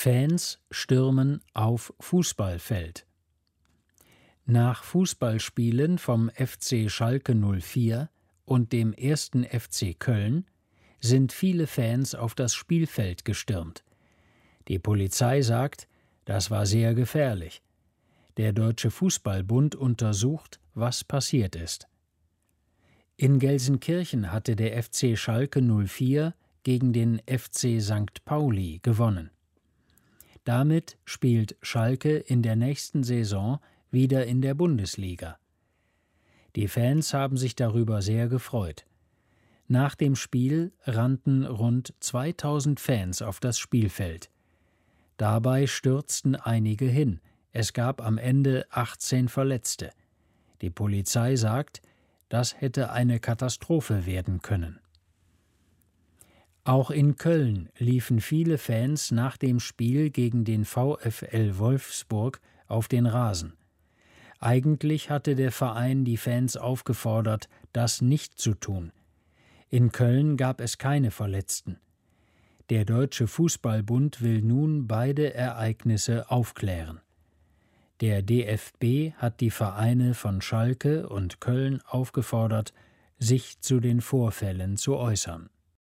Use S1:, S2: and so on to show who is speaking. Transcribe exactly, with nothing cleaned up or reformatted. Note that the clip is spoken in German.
S1: Fans stürmen auf Fußballfeld. Nach Fußballspielen vom F C Schalke null vier und dem ersten F C Köln sind viele Fans auf das Spielfeld gestürmt. Die Polizei sagt, das war sehr gefährlich. Der Deutsche Fußballbund untersucht, was passiert ist. In Gelsenkirchen hatte der F C Schalke null vier gegen den F C Sankt Pauli gewonnen. Damit spielt Schalke in der nächsten Saison wieder in der Bundesliga. Die Fans haben sich darüber sehr gefreut. Nach dem Spiel rannten rund zweitausend Fans auf das Spielfeld. Dabei stürzten einige hin. Es gab am Ende achtzehn Verletzte. Die Polizei sagt, das hätte eine Katastrophe werden können. Auch in Köln liefen viele Fans nach dem Spiel gegen den VfL Wolfsburg auf den Rasen. Eigentlich hatte der Verein die Fans aufgefordert, das nicht zu tun. In Köln gab es keine Verletzten. Der Deutsche Fußballbund will nun beide Ereignisse aufklären. Der D F B hat die Vereine von Schalke und Köln aufgefordert, sich zu den Vorfällen zu äußern.